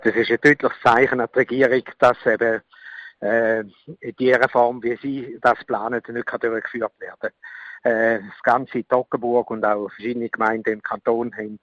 Das ist ein deutliches Zeichen an die Regierung, dass eben in dieser Form, wie sie das planen, nicht durchgeführt werden kann. Das ganze Toggenburg und auch verschiedene Gemeinden im Kanton haben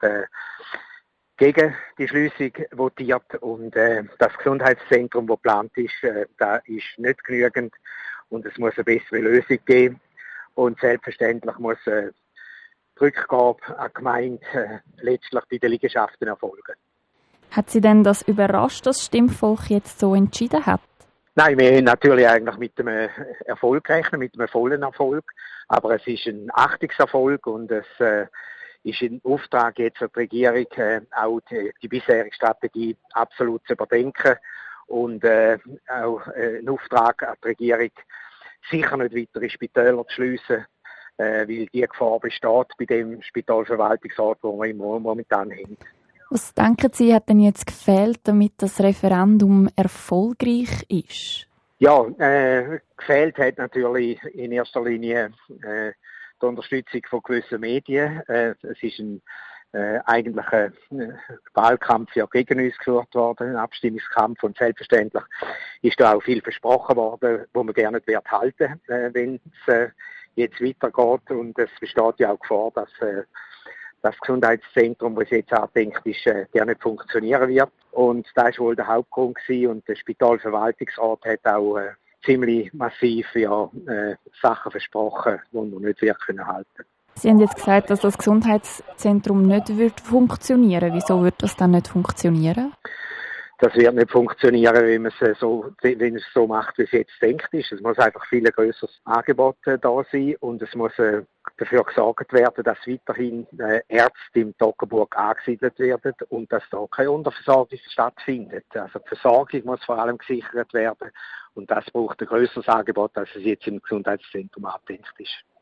gegen die Schliessung votiert und das Gesundheitszentrum, das geplant ist, da ist nicht genügend und es muss eine bessere Lösung geben und selbstverständlich muss die Rückgabe an die Gemeinde letztlich bei den Liegenschaften erfolgen. Hat Sie denn das überrascht, dass das Stimmvolk jetzt so entschieden hat? Nein, wir haben natürlich eigentlich mit einem Erfolg gerechnet, mit einem vollen Erfolg. Aber es ist ein Achtungserfolg und es ist ein Auftrag jetzt für die Regierung, auch die bisherige Strategie absolut zu überdenken. Und auch ein Auftrag an die Regierung, sicher nicht weitere Spitäler zu schliessen, weil die Gefahr besteht bei dem Spitalverwaltungsrat, den wir momentan haben. Was denken Sie, hat denn jetzt gefehlt, damit das Referendum erfolgreich ist? Ja, gefehlt hat natürlich in erster Linie die Unterstützung von gewissen Medien. Es ist eigentlich ein Wahlkampf ja gegen uns geführt worden, ein Abstimmungskampf, und selbstverständlich ist da auch viel versprochen worden, wo man gerne nicht halten wird, wenn es jetzt weitergeht, und es besteht ja auch Gefahr, dass das Gesundheitszentrum, das jetzt angedenkt ist, gar nicht funktionieren wird. Und das war wohl der Hauptgrund gewesen. Und der Spitalverwaltungsrat hat auch ziemlich massiv Sachen versprochen, die wir nicht halten können. Sie haben jetzt gesagt, dass das Gesundheitszentrum nicht funktionieren wird. Wieso wird das dann nicht funktionieren? Das wird nicht funktionieren, wenn es so macht, wie es jetzt denkt ist. Es muss einfach viel grösseres Angebot da sein und es muss dafür gesorgt werden, dass weiterhin Ärzte im Toggenburg angesiedelt werden und dass da keine Unterversorgung stattfindet. Also die Versorgung muss vor allem gesichert werden und das braucht ein grösseres Angebot, als es jetzt im Gesundheitszentrum angedenkt ist.